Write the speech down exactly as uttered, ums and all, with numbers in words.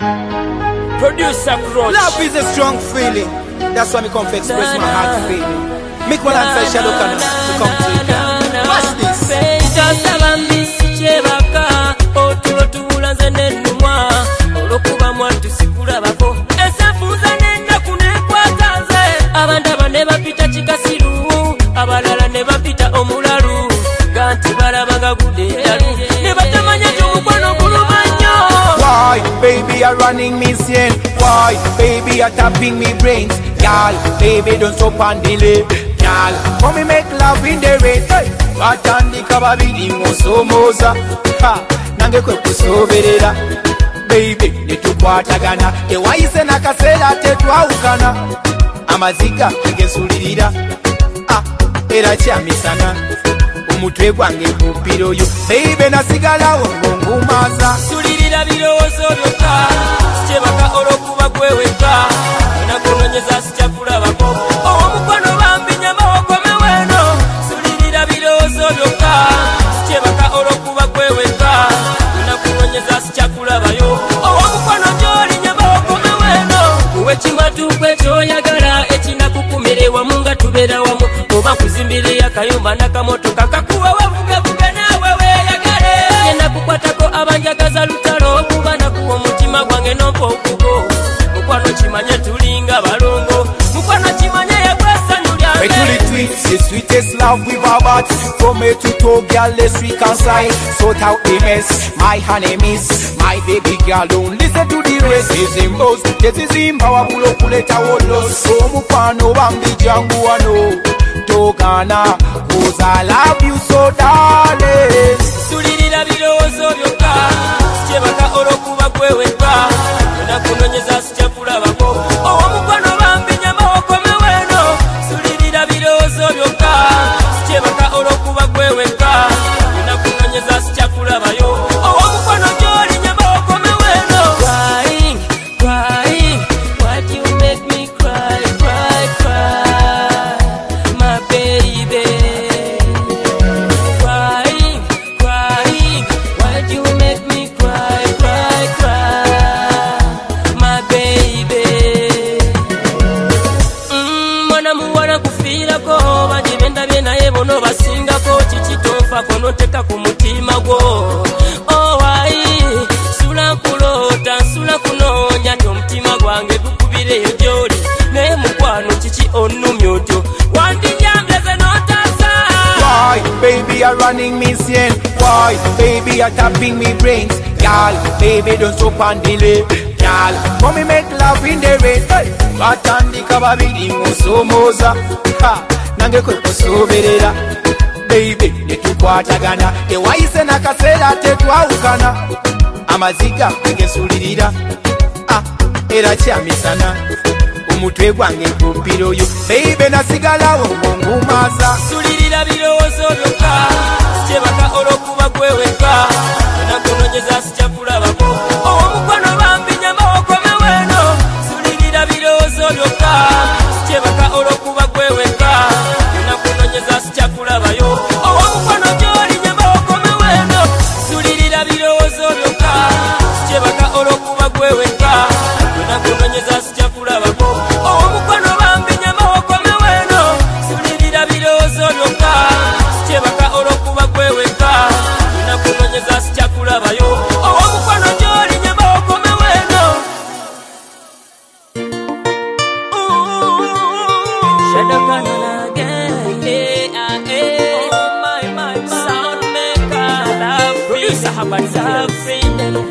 Producer Crush. Love is a strong feeling. That's why me come to express my heart feeling. Make one and say Shadow Cannon to come to you. Watch this. Abalala ne bapita omulalu ganti balabaga gude yalu ne batamanya ky'omukwano gulumanyo. Why, baby, you're running me insane? Why, baby, you're tapping me brains? Girl, baby, don't stop and delay. Girl, come me make love in the rain. Hey, batandika babiri musomoza. Ha, nange kwe kusoberera. Baby, netukwatagana. Tewayise nakasera tetwawukana. Amaziga agesulirira. Ah, era kyamisana. Umutwe gwange kupiro yo. Baby, nasigalawo ngongumaza. Sulirira birowoozo byokka. Sikyebaka olw'okuba gweweka. Nakunonyeza sikyakulabako. Omukwano bambi nyama okomewo eno. Sulirira birowoozo byokka. Sikyebaka olw'okuba gweweka. Nakunonyeza sikyakulabayo. Omukwano gy'oli nyama okomewo eno. Kuwe kimatu kwe ky'oyagala ekinakukumira ewamu nga tubeera wamu. Oba kuzimbira akayumba n'akamotoka kakuwa wavugavuga naawe weeyagale. Ngenda kukwatako abanjagaza lutalo okuba nakuwa omutima gwange n'ompa okugo. Mukwano kimanye tulinga balongo. Mukwano kimanye yagwessanyu lyange. Actually tweets the sweetest love we've ever. From A to toe, girl, let's reconcile. Sort out the mess, my honey miss. My baby girl, don't listen to the rest. This is boss, this is him, power bulo kuleta wolos. So mukwano bambi jangu wano. Togana, cause I love you so darling. Sulirira birowoozo byokka. Sikyebaka olw'okuba gweweka. Nakunonyeza sikyakulabako. Omukwano bambi nyama okomewo eno. Sulirira birowoozo byokka. Sikyebaka olw'okuba gweweka. Nakunonyeza sikyakulabayo. Omukwano gy'oli nyama okomewo eno. Crying, crying, why do you make me cry, cry, cry, my baby? Crying, crying, why do you make me cry, cry, cry, my baby? Mm, mwana muwala kufiirako bangi bendabye naye bono basingako kiki tonfako noteka ku mutima gwo. Oh, why? Nsula nkuloota nsula kunoonya nti omutima gwange gukubireyo gy'oli naye mukwano kiki onnumya otyo wandinyambyeze n'otaasa. Why, baby, you're running me insane? Why, baby, you're tapping me brains? Girl, baby, don't stop and delay. Girl, come me make love in the rain. Hey, batandika babiri musomoza. Ha, nange kwe kusoberera. Baby, netukwatagana. Tewayise nakasera tetwawukana. Amaziga agesulirira. Ah, era kyamisana. Umutwe gwange kupiro yo. Baby, nasigalawo ngongumaza. Sulirira birowoozo byokka. Sikyebaka olw'okuba gweweka. Nakunonyeza sikyakulabako. Omukwano bambi nyama okomewo eno. Sulirira birowoozo byokka. Sikyebaka olw'okuba gweweka. Nakunonyeza sikyakulabayo. Omukwano gy'oli nyama okomewo eno. Sulirira birowoozo byokka. Sikyebaka olw'okuba gweweka. Nakunonyeza sikyakulabako. Omukwano bambi nyama okomewo eno. Sulirira birowoozo byokka. Sikyebaka olw'okuba gweweka. Nakunonyeza sikyakulabayo. Omukwano gy'oli nyama okomewo eno. Shadow Cannon again. Yeah, yeah. Oh, my, my, my. Sound maker. Love producer. Love freedom.